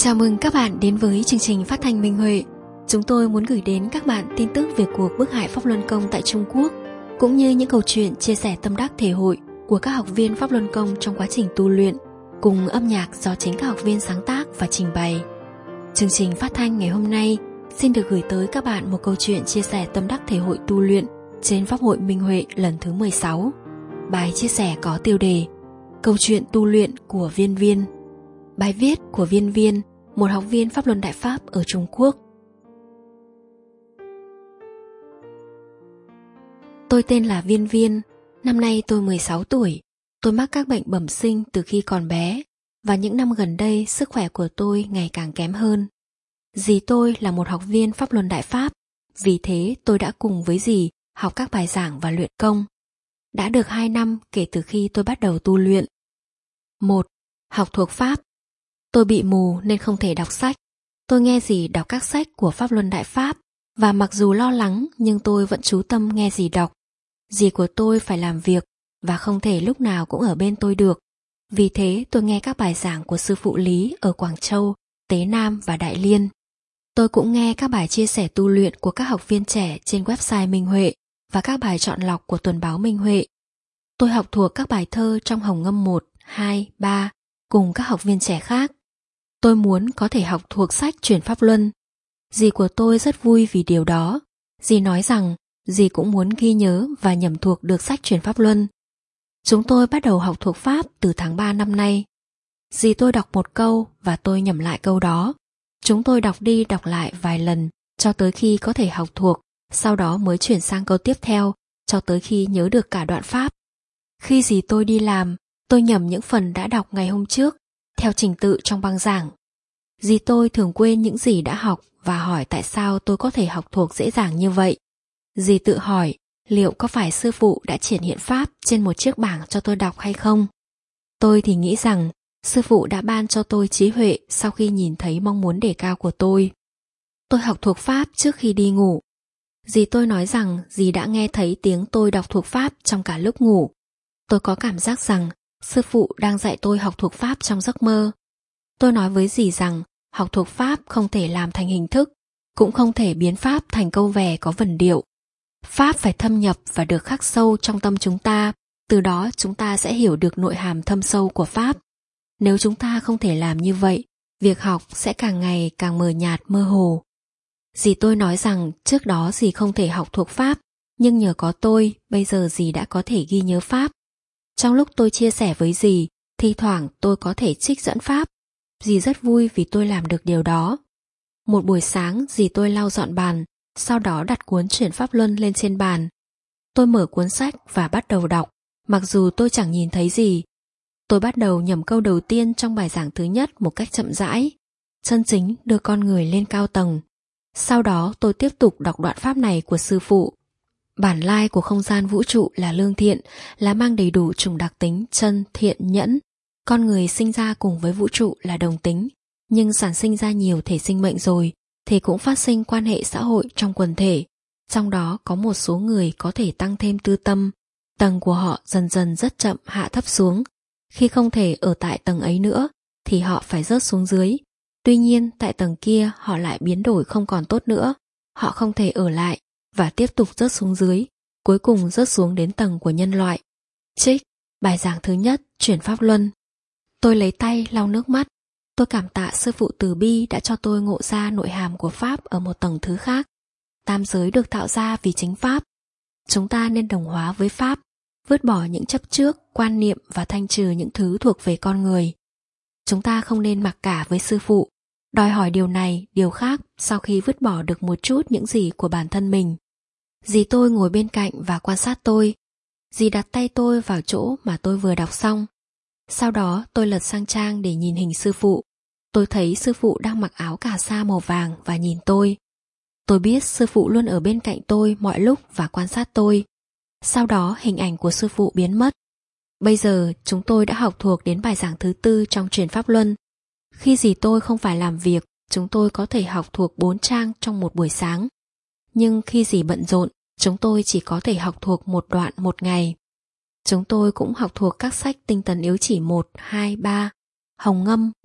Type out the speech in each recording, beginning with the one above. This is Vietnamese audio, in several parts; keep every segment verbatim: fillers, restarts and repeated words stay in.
Chào mừng các bạn đến với chương trình phát thanh Minh Huệ. Chúng tôi muốn gửi đến các bạn tin tức về cuộc bức hại Pháp Luân Công tại Trung Quốc, cũng như những câu chuyện chia sẻ tâm đắc thể hội của các học viên Pháp Luân Công trong quá trình tu luyện, cùng âm nhạc do chính các học viên sáng tác và trình bày. Chương trình phát thanh ngày hôm nay xin được gửi tới các bạn một câu chuyện chia sẻ tâm đắc thể hội tu luyện trên Pháp hội Minh Huệ lần thứ mười sáu. Bài chia sẻ có tiêu đề Câu chuyện tu luyện của Viên Viên. Bài viết của Viên Viên, một học viên Pháp Luân Đại Pháp ở Trung Quốc. Tôi tên là Viên Viên, năm nay tôi mười sáu tuổi. Tôi mắc các bệnh bẩm sinh từ khi còn bé, và những năm gần đây sức khỏe của tôi ngày càng kém hơn. Dì tôi là một học viên Pháp Luân Đại Pháp, vì thế tôi đã cùng với dì học các bài giảng và luyện công. Đã được hai năm kể từ khi tôi bắt đầu tu luyện. một. Học thuộc Pháp. Tôi bị mù nên không thể đọc sách. Tôi nghe dì đọc các sách của Pháp Luân Đại Pháp, và mặc dù lo lắng nhưng tôi vẫn chú tâm nghe dì đọc. Dì của tôi phải làm việc và không thể lúc nào cũng ở bên tôi được. Vì thế tôi nghe các bài giảng của sư phụ Lý ở Quảng Châu, Tế Nam và Đại Liên. Tôi cũng nghe các bài chia sẻ tu luyện của các học viên trẻ trên website Minh Huệ và các bài chọn lọc của tuần báo Minh Huệ. Tôi học thuộc các bài thơ trong Hồng Ngâm một, hai, ba cùng các học viên trẻ khác. Tôi muốn có thể học thuộc sách Chuyển Pháp Luân. Dì của tôi rất vui vì điều đó. Dì nói rằng dì cũng muốn ghi nhớ và nhẩm thuộc được sách Chuyển Pháp Luân. Chúng tôi bắt đầu học thuộc Pháp từ tháng ba năm nay. Dì tôi đọc một câu và tôi nhẩm lại câu đó. Chúng tôi đọc đi đọc lại vài lần cho tới khi có thể học thuộc, sau đó mới chuyển sang câu tiếp theo cho tới khi nhớ được cả đoạn Pháp. Khi dì tôi đi làm, tôi nhẩm những phần đã đọc ngày hôm trước theo trình tự trong băng giảng. Dì tôi thường quên những gì đã học và hỏi tại sao tôi có thể học thuộc dễ dàng như vậy. Dì tự hỏi liệu có phải sư phụ đã triển hiện Pháp trên một chiếc bảng cho tôi đọc hay không. Tôi thì nghĩ rằng sư phụ đã ban cho tôi trí huệ sau khi nhìn thấy mong muốn đề cao của tôi. Tôi học thuộc Pháp trước khi đi ngủ. Dì tôi nói rằng dì đã nghe thấy tiếng tôi đọc thuộc Pháp trong cả lúc ngủ. Tôi có cảm giác rằng sư phụ đang dạy tôi học thuộc Pháp trong giấc mơ. Tôi nói với dì rằng học thuộc Pháp không thể làm thành hình thức, cũng không thể biến Pháp thành câu vè có vần điệu. Pháp phải thâm nhập và được khắc sâu trong tâm chúng ta, từ đó chúng ta sẽ hiểu được nội hàm thâm sâu của Pháp. Nếu chúng ta không thể làm như vậy, việc học sẽ càng ngày càng mờ nhạt mơ hồ. Dì tôi nói rằng trước đó dì không thể học thuộc Pháp, nhưng nhờ có tôi, bây giờ dì đã có thể ghi nhớ Pháp. Trong lúc tôi chia sẻ với dì, thi thoảng tôi có thể trích dẫn Pháp. Dì rất vui vì tôi làm được điều đó. Một buổi sáng dì tôi lau dọn bàn, sau đó đặt cuốn Chuyển Pháp Luân lên trên bàn. Tôi mở cuốn sách và bắt đầu đọc, mặc dù tôi chẳng nhìn thấy gì. Tôi bắt đầu nhẩm câu đầu tiên trong bài giảng thứ nhất một cách chậm rãi. Chân chính đưa con người lên cao tầng. Sau đó tôi tiếp tục đọc đoạn Pháp này của sư phụ. Bản lai của không gian vũ trụ là lương thiện, là mang đầy đủ chủng đặc tính chân, thiện, nhẫn. Con người sinh ra cùng với vũ trụ là đồng tính, nhưng sản sinh ra nhiều thể sinh mệnh rồi, thì cũng phát sinh quan hệ xã hội trong quần thể. Trong đó có một số người có thể tăng thêm tư tâm, tầng của họ dần dần rất chậm hạ thấp xuống. Khi không thể ở tại tầng ấy nữa, thì họ phải rớt xuống dưới. Tuy nhiên tại tầng kia họ lại biến đổi không còn tốt nữa, họ không thể ở lại và tiếp tục rớt xuống dưới, cuối cùng rớt xuống đến tầng của nhân loại. Trích bài giảng thứ nhất Chuyển Pháp Luân. Tôi lấy tay lau nước mắt. Tôi cảm tạ sư phụ từ bi đã cho tôi ngộ ra nội hàm của Pháp ở một tầng thứ khác. Tam giới được tạo ra vì chính Pháp. Chúng ta nên đồng hóa với Pháp, vứt bỏ những chấp trước, quan niệm và thanh trừ những thứ thuộc về con người. Chúng ta không nên mặc cả với sư phụ, đòi hỏi điều này, điều khác sau khi vứt bỏ được một chút những gì của bản thân mình. Dì tôi ngồi bên cạnh và quan sát tôi. Dì đặt tay tôi vào chỗ mà tôi vừa đọc xong. Sau đó tôi lật sang trang để nhìn hình sư phụ. Tôi thấy sư phụ đang mặc áo cà sa màu vàng và nhìn tôi. Tôi biết sư phụ luôn ở bên cạnh tôi mọi lúc và quan sát tôi. Sau đó hình ảnh của sư phụ biến mất. Bây giờ chúng tôi đã học thuộc đến bài giảng thứ tư trong Chuyển Pháp Luân. Khi dì tôi không phải làm việc, chúng tôi có thể học thuộc bốn trang trong một buổi sáng. Nhưng khi dì bận rộn, chúng tôi chỉ có thể học thuộc một đoạn một ngày. Chúng tôi cũng học thuộc các sách tinh tấn yếu chỉ một, hai, ba, Hồng Ngâm một,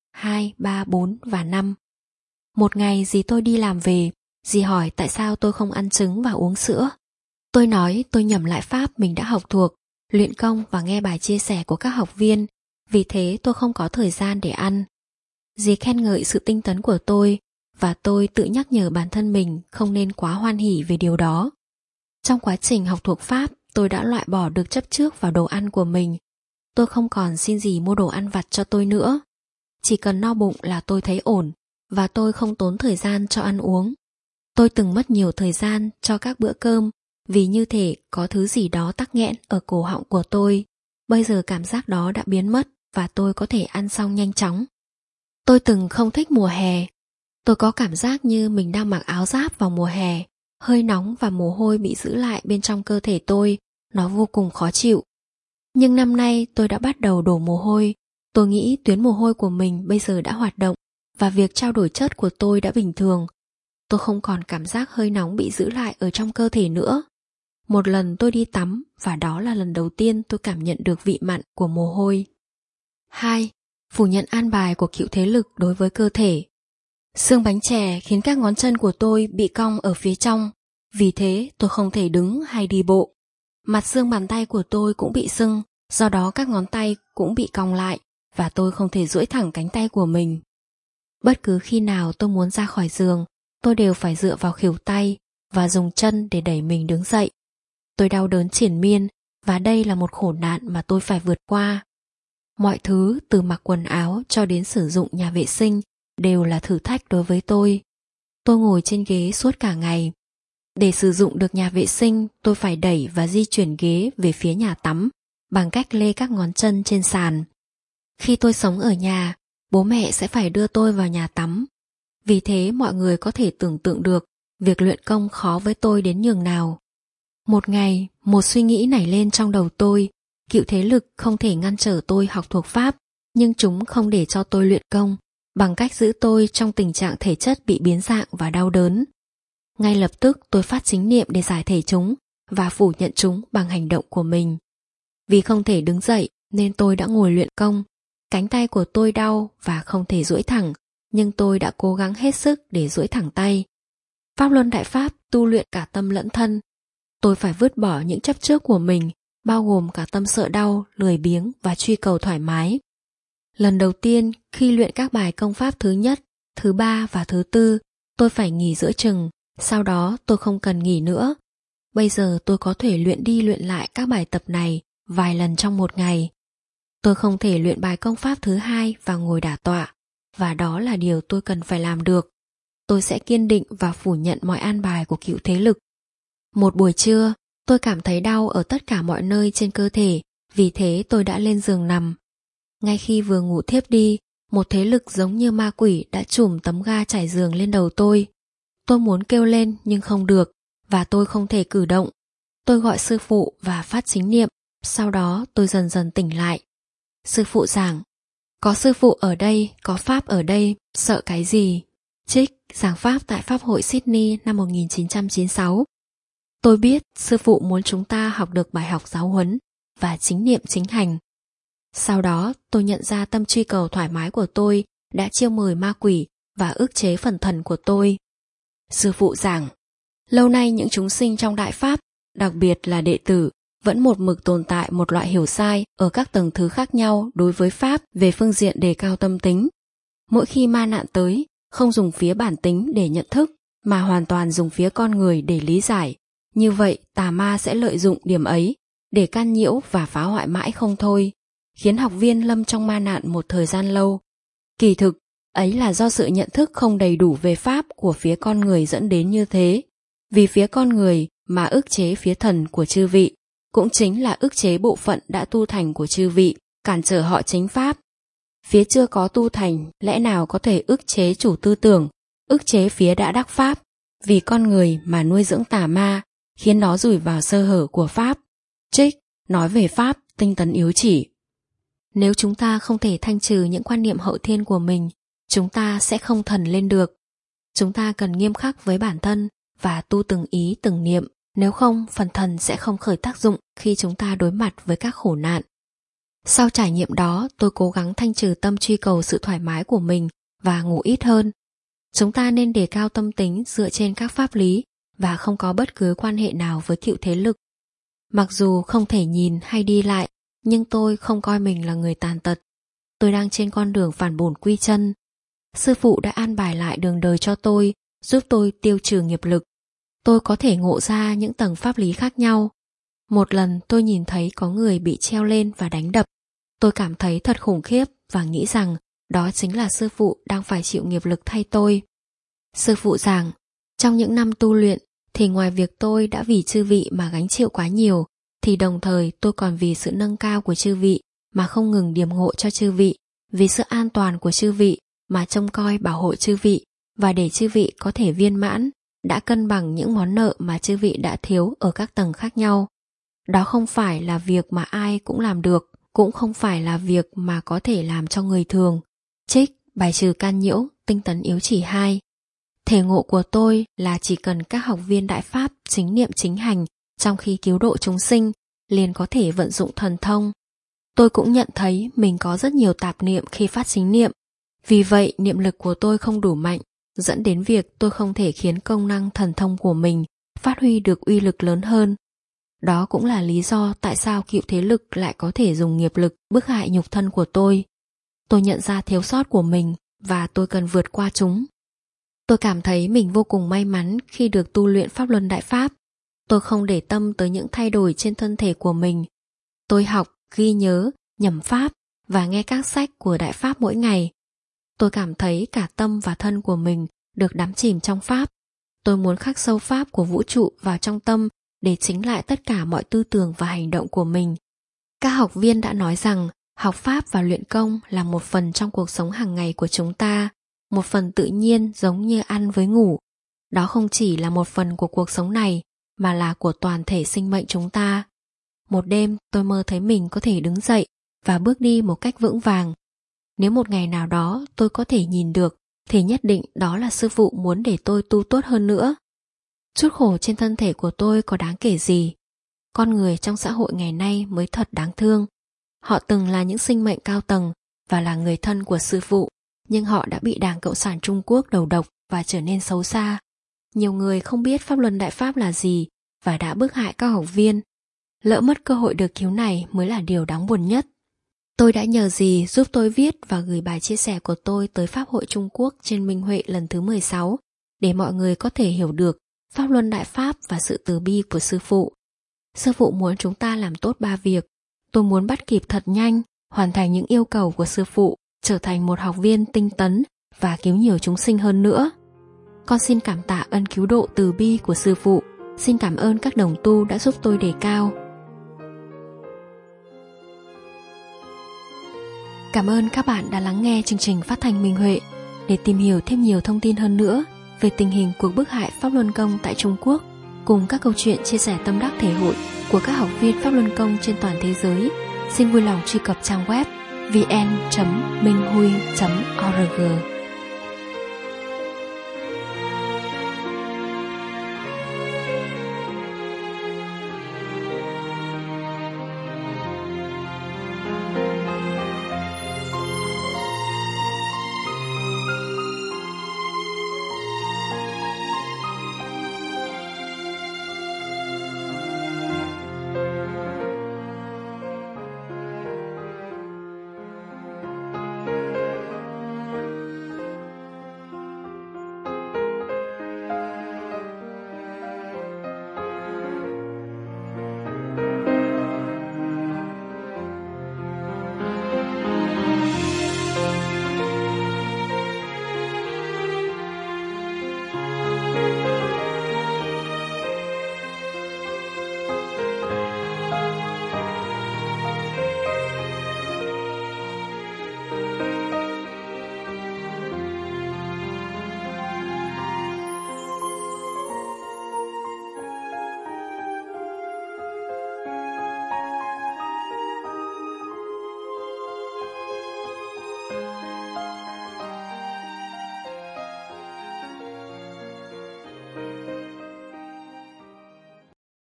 hai, ba, bốn và năm. Một ngày dì tôi đi làm về, dì hỏi tại sao tôi không ăn trứng và uống sữa. Tôi nói tôi nhẩm lại pháp mình đã học thuộc, luyện công và nghe bài chia sẻ của các học viên, vì thế tôi không có thời gian để ăn. Dì khen ngợi sự tinh tấn của tôi và tôi tự nhắc nhở bản thân mình không nên quá hoan hỉ về điều đó. Trong quá trình học thuộc pháp, tôi đã loại bỏ được chấp trước vào đồ ăn của mình. Tôi không còn xin dì mua đồ ăn vặt cho tôi nữa. Chỉ cần no bụng là tôi thấy ổn và tôi không tốn thời gian cho ăn uống. Tôi từng mất nhiều thời gian cho các bữa cơm vì như thể có thứ gì đó tắc nghẽn ở cổ họng của tôi. Bây giờ cảm giác đó đã biến mất và tôi có thể ăn xong nhanh chóng. Tôi từng không thích mùa hè. Tôi có cảm giác như mình đang mặc áo giáp vào mùa hè. Hơi nóng và mồ hôi bị giữ lại bên trong cơ thể tôi, nó vô cùng khó chịu. Nhưng năm nay tôi đã bắt đầu đổ mồ hôi. Tôi nghĩ tuyến mồ hôi của mình bây giờ đã hoạt động và việc trao đổi chất của tôi đã bình thường. Tôi không còn cảm giác hơi nóng bị giữ lại ở trong cơ thể nữa. Một lần tôi đi tắm và đó là lần đầu tiên tôi cảm nhận được vị mặn của mồ hôi. hai. Phủ nhận an bài của cựu thế lực đối với cơ thể. Xương bánh chè khiến các ngón chân của tôi bị cong ở phía trong, vì thế tôi không thể đứng hay đi bộ. Mặt xương bàn tay của tôi cũng bị sưng, do đó các ngón tay cũng bị cong lại và tôi không thể duỗi thẳng cánh tay của mình. Bất cứ khi nào tôi muốn ra khỏi giường, tôi đều phải dựa vào khuỷu tay và dùng chân để đẩy mình đứng dậy. Tôi đau đớn triền miên và đây là một khổ nạn mà tôi phải vượt qua. Mọi thứ từ mặc quần áo cho đến sử dụng nhà vệ sinh đều là thử thách đối với tôi. Tôi ngồi trên ghế suốt cả ngày. Để sử dụng được nhà vệ sinh, tôi phải đẩy và di chuyển ghế về phía nhà tắm bằng cách lê các ngón chân trên sàn. Khi tôi sống ở nhà, bố mẹ sẽ phải đưa tôi vào nhà tắm. Vì thế mọi người có thể tưởng tượng được việc luyện công khó với tôi đến nhường nào. Một ngày, một suy nghĩ nảy lên trong đầu tôi. Cựu thế lực không thể ngăn trở tôi học thuộc pháp, nhưng chúng không để cho tôi luyện công bằng cách giữ tôi trong tình trạng thể chất bị biến dạng và đau đớn. Ngay lập tức tôi phát chính niệm để giải thể chúng và phủ nhận chúng bằng hành động của mình. Vì không thể đứng dậy nên tôi đã ngồi luyện công. Cánh tay của tôi đau và không thể duỗi thẳng, nhưng tôi đã cố gắng hết sức để duỗi thẳng tay. Pháp luân đại pháp tu luyện cả tâm lẫn thân. Tôi phải vứt bỏ những chấp trước của mình, bao gồm cả tâm sợ đau, lười biếng và truy cầu thoải mái. Lần đầu tiên khi luyện các bài công pháp thứ nhất, thứ ba và thứ tư, tôi phải nghỉ giữa chừng, sau đó tôi không cần nghỉ nữa. Bây giờ tôi có thể luyện đi luyện lại các bài tập này vài lần trong một ngày. Tôi không thể luyện bài công pháp thứ hai và ngồi đả tọa, và đó là điều tôi cần phải làm được. Tôi sẽ kiên định và phủ nhận mọi an bài của cựu thế lực. Một buổi trưa, tôi cảm thấy đau ở tất cả mọi nơi trên cơ thể, vì thế tôi đã lên giường nằm. Ngay khi vừa ngủ thiếp đi, một thế lực giống như ma quỷ đã trùm tấm ga trải giường lên đầu tôi. Tôi muốn kêu lên nhưng không được, và tôi không thể cử động. Tôi gọi sư phụ và phát chính niệm, sau đó tôi dần dần tỉnh lại. Sư phụ giảng, có sư phụ ở đây, có pháp ở đây, sợ cái gì? Trích, giảng pháp tại Pháp hội Sydney năm một nghìn chín trăm chín mươi sáu. Tôi biết sư phụ muốn chúng ta học được bài học giáo huấn và chính niệm chính hành. Sau đó tôi nhận ra tâm truy cầu thoải mái của tôi đã chiêu mời ma quỷ và ức chế phần thần của tôi. Sư phụ giảng, lâu nay những chúng sinh trong đại pháp, đặc biệt là đệ tử, vẫn một mực tồn tại một loại hiểu sai ở các tầng thứ khác nhau đối với pháp về phương diện đề cao tâm tính. Mỗi khi ma nạn tới, không dùng phía bản tính để nhận thức, mà hoàn toàn dùng phía con người để lý giải. Như vậy, tà ma sẽ lợi dụng điểm ấy để can nhiễu và phá hoại mãi không thôi, khiến học viên lâm trong ma nạn một thời gian lâu. Kỳ thực, ấy là do sự nhận thức không đầy đủ về pháp của phía con người dẫn đến như thế. Vì phía con người mà ức chế phía thần của chư vị, cũng chính là ức chế bộ phận đã tu thành của chư vị, cản trở họ chính pháp. Phía chưa có tu thành lẽ nào có thể ức chế chủ tư tưởng, ức chế phía đã đắc pháp, vì con người mà nuôi dưỡng tà ma, khiến nó rủi vào sơ hở của pháp. Trích, nói về pháp, tinh tấn yếu chỉ. Nếu chúng ta không thể thanh trừ những quan niệm hậu thiên của mình, chúng ta sẽ không thần lên được. Chúng ta cần nghiêm khắc với bản thân và tu từng ý từng niệm, nếu không phần thần sẽ không khởi tác dụng khi chúng ta đối mặt với các khổ nạn. Sau trải nghiệm đó, tôi cố gắng thanh trừ tâm truy cầu sự thoải mái của mình và ngủ ít hơn. Chúng ta nên đề cao tâm tính dựa trên các pháp lý và không có bất cứ quan hệ nào với cựu thế lực. Mặc dù không thể nhìn hay đi lại, nhưng tôi không coi mình là người tàn tật. Tôi đang trên con đường phản bổn quy chân. Sư phụ đã an bài lại đường đời cho tôi, giúp tôi tiêu trừ nghiệp lực. Tôi có thể ngộ ra những tầng pháp lý khác nhau. Một lần tôi nhìn thấy có người bị treo lên và đánh đập. Tôi cảm thấy thật khủng khiếp và nghĩ rằng đó chính là sư phụ đang phải chịu nghiệp lực thay tôi. Sư phụ giảng, trong những năm tu luyện thì ngoài việc tôi đã vì chư vị mà gánh chịu quá nhiều, thì đồng thời tôi còn vì sự nâng cao của chư vị mà không ngừng điềm ngộ cho chư vị, vì sự an toàn của chư vị mà trông coi bảo hộ chư vị, và để chư vị có thể viên mãn, đã cân bằng những món nợ mà chư vị đã thiếu ở các tầng khác nhau. Đó không phải là việc mà ai cũng làm được, cũng không phải là việc mà có thể làm cho người thường. Trích, bài trừ can nhiễu, tinh tấn yếu chỉ hai. Thể ngộ của tôi là chỉ cần các học viên Đại Pháp chính niệm chính hành trong khi cứu độ chúng sinh, liền có thể vận dụng thần thông. Tôi cũng nhận thấy mình có rất nhiều tạp niệm khi phát chính niệm. Vì vậy niệm lực của tôi không đủ mạnh, dẫn đến việc tôi không thể khiến công năng thần thông của mình phát huy được uy lực lớn hơn. Đó cũng là lý do tại sao cựu thế lực lại có thể dùng nghiệp lực bức hại nhục thân của tôi. Tôi nhận ra thiếu sót của mình và tôi cần vượt qua chúng. Tôi cảm thấy mình vô cùng may mắn khi được tu luyện Pháp Luân Đại Pháp. Tôi không để tâm tới những thay đổi trên thân thể của mình. Tôi học, ghi nhớ, nhẩm Pháp và nghe các sách của Đại Pháp mỗi ngày. Tôi cảm thấy cả tâm và thân của mình được đắm chìm trong Pháp. Tôi muốn khắc sâu Pháp của vũ trụ vào trong tâm để chính lại tất cả mọi tư tưởng và hành động của mình. Các học viên đã nói rằng học Pháp và luyện công là một phần trong cuộc sống hàng ngày của chúng ta, một phần tự nhiên giống như ăn với ngủ. Đó không chỉ là một phần của cuộc sống này, mà là của toàn thể sinh mệnh chúng ta. Một đêm tôi mơ thấy mình có thể đứng dậy và bước đi một cách vững vàng. Nếu một ngày nào đó tôi có thể nhìn được, thì nhất định đó là sư phụ muốn để tôi tu tốt hơn nữa. Chút khổ trên thân thể của tôi có đáng kể gì? Con người trong xã hội ngày nay mới thật đáng thương. Họ từng là những sinh mệnh cao tầng và là người thân của sư phụ, nhưng họ đã bị Đảng Cộng sản Trung Quốc đầu độc và trở nên xấu xa. Nhiều người không biết Pháp Luân Đại Pháp là gì và đã bức hại các học viên. Lỡ mất cơ hội được cứu này mới là điều đáng buồn nhất. Tôi đã nhờ dì giúp tôi viết và gửi bài chia sẻ của tôi tới Pháp hội Trung Quốc trên Minh Huệ lần thứ mười sáu, để mọi người có thể hiểu được Pháp Luân Đại Pháp và sự từ bi của sư phụ. Sư phụ muốn chúng ta làm tốt ba việc. Tôi muốn bắt kịp thật nhanh, hoàn thành những yêu cầu của sư phụ, trở thành một học viên tinh tấn và cứu nhiều chúng sinh hơn nữa. Con xin cảm tạ ân cứu độ từ bi của sư phụ. Xin cảm ơn các đồng tu đã giúp tôi đề cao. Cảm ơn các bạn đã lắng nghe chương trình phát thanh Minh Huệ. Để tìm hiểu thêm nhiều thông tin hơn nữa về tình hình cuộc bức hại Pháp Luân Công tại Trung Quốc, cùng các câu chuyện chia sẻ tâm đắc thể hội của các học viên Pháp Luân Công trên toàn thế giới, xin vui lòng truy cập trang web vn chấm minh hui chấm org.